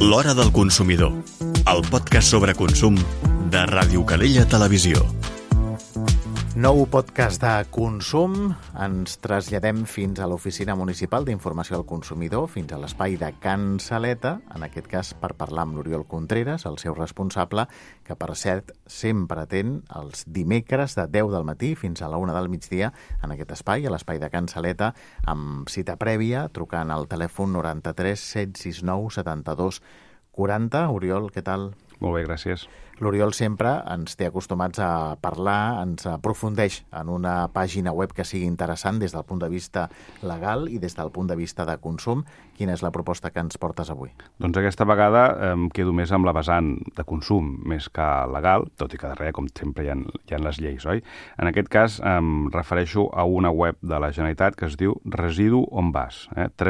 L'Hora del Consumidor, el podcast sobre consum de Ràdio Calella Televisió. Nou podcast de consum. Ens traslladem fins a l'Oficina Municipal d'Informació al Consumidor, fins a l'espai de Can Saleta, en aquest cas per parlar amb l'Oriol Contreras, el seu responsable, que per cert sempre atén els dimecres de 10 del matí fins a la 1 del migdia en aquest espai, a l'espai de Can Saleta, amb cita prèvia, trucant al telèfon 93 769 72 40. Oriol, què tal? Molt bé, gràcies. L'Oriol sempre ens té acostumats a parlar, ens aprofundeix en una pàgina web que sigui interessant des del punt de vista legal i des del punt de vista de consum. Quina és la proposta que ens portes avui? Doncs aquesta vegada em quedo més amb la vessant de consum més que legal, tot i que darrere, com sempre, hi ha les lleis, oi? En aquest cas em refereixo a una web de la Generalitat que es diu residuonvas,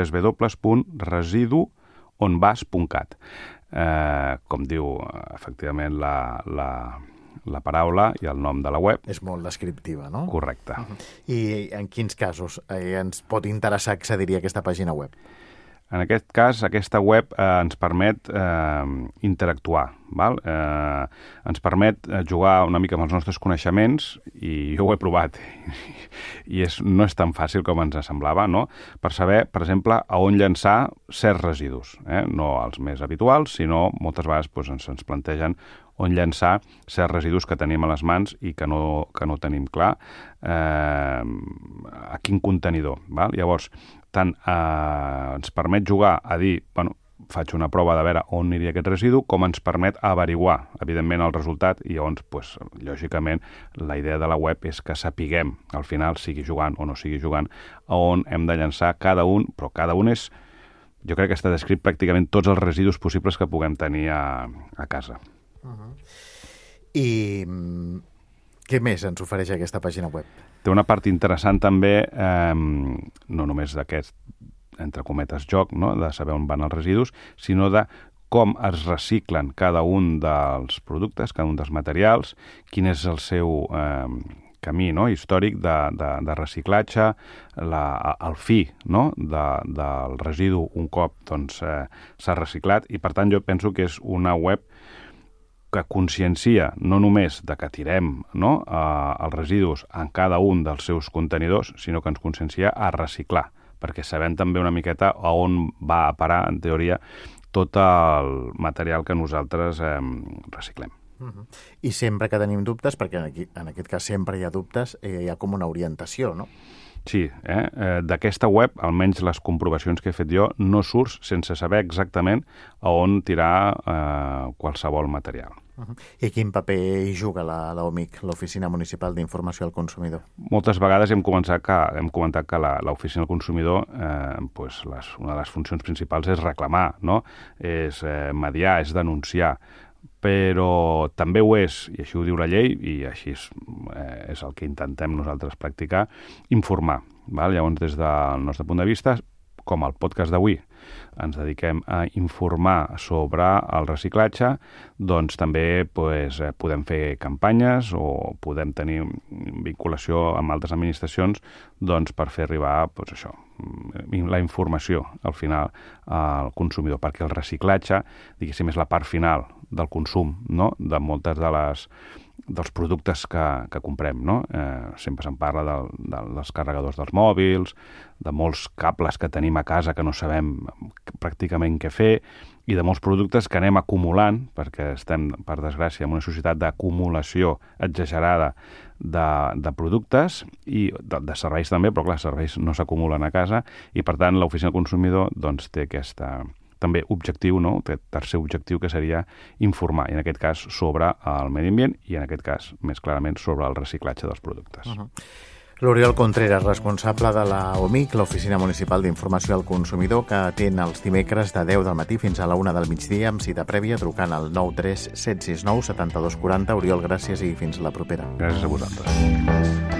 www.residuonvas.cat. Com diu efectivament la paraula i el nom de la web. És molt descriptiva, no? Correcte. I en quins casos ens pot interessar accedir a aquesta pàgina web? En aquest cas, aquesta web ens permet interactuar, val? Ens permet jugar una mica amb els nostres coneixements, i jo ho he provat, i no és tan fàcil com ens semblava, no? Per saber, per exemple, a on llançar certs residus, no els més habituals, sinó moltes vegades ens plantegen on llançar certs residus que tenim a les mans i que no tenim clar a quin contenidor, val? Llavors, tant ens permet jugar a dir, faig una prova de veure on aniria aquest residu, com ens permet averiguar, evidentment, el resultat, i llavors, lògicament, la idea de la web és que sapiguem, al final, sigui jugant o no sigui jugant, a on hem de llançar cada un, però cada un és, jo crec que està descrit pràcticament tots els residus possibles que puguem tenir a casa. I què més ens ofereix aquesta pàgina web? Té una part interessant també, no només d'aquest, entre cometes, joc, no?, de saber on van els residus, sinó de com es reciclen cada un dels productes, cada un dels materials, quin és el seu camí, no?, històric de reciclatge, el fi, no?, del residu un cop s'ha reciclat, i per tant jo penso que és una web que consciencia no només de que tirem, no, els residus en cada un dels seus contenidors, sinó que ens consciencia a reciclar, perquè sabem també una miqueta a on va a parar, en teoria, tot el material que nosaltres reciclem. I sempre que tenim dubtes, perquè en aquest cas sempre hi ha dubtes, hi ha com una orientació, no? Sí, d'aquesta web, almenys les comprovacions que he fet jo, no surts sense saber exactament a on tirar qualsevol material. I quin paper hi juga l'OMIC, l'Oficina Municipal d'Informació al Consumidor? Moltes vegades hem comentat que l'Oficina del Consumidor, una de les funcions principals és reclamar, no? És mediar, és denunciar, però també ho és, i així ho diu la llei, i així és el que intentem nosaltres practicar, informar. Llavors, des del nostre punt de vista, com el podcast d'avui, ens dediquem a informar sobre el reciclatge, doncs també podem fer campanyes o podem tenir vinculació amb altres administracions per fer arribar la informació al final al consumidor, perquè el reciclatge, diguéssim, és la part final del consum, no?, de moltes dels productes que comprem, no? Sempre se'n parla dels carregadors dels mòbils, de molts cables que tenim a casa que no sabem pràcticament què fer, i de molts productes que anem acumulant, perquè estem, per desgràcia, en una societat d'acumulació exagerada de productes i de serveis també, però clar, serveis no s'acumulen a casa, i per tant l'Oficina del Consumidor té aquesta també objectiu, no?, tercer objectiu, que seria informar, i en aquest cas sobre el medi ambient, i en aquest cas, més clarament, sobre el reciclatge dels productes. L'Oriol Contreras, responsable de la OMIC, l'Oficina Municipal d'Informació al Consumidor, que atén els dimecres de 10 del matí fins a la 1 del migdia, amb cita prèvia, trucant al 93 769 72 40. Oriol, gràcies i fins la propera. Gràcies a vosaltres.